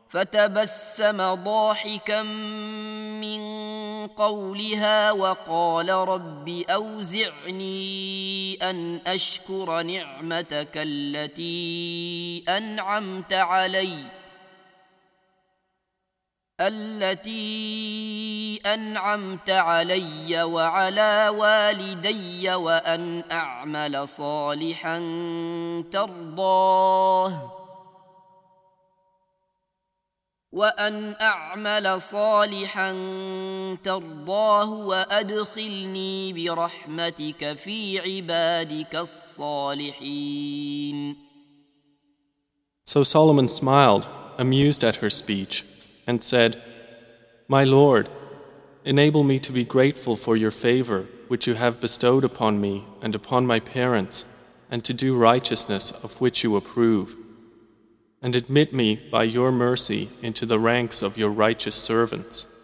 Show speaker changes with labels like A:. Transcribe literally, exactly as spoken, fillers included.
A: فتبسم ضاحكا من قولها وقال رب أوزعني أن أشكر نعمتك التي أنعمت علي التي أنعمت علي وعلى والدي وأن أعمل صالحا ترضاه وأن أعمل صالحا ترضاه وأدخلني برحمتك في عبادك الصالحين.
B: So Solomon smiled, amused at her speech, and said, My Lord, enable me to be grateful for your favor which you have bestowed upon me and upon my parents, and to do righteousness of which you approve. And admit me by your mercy into the ranks of your righteous servants.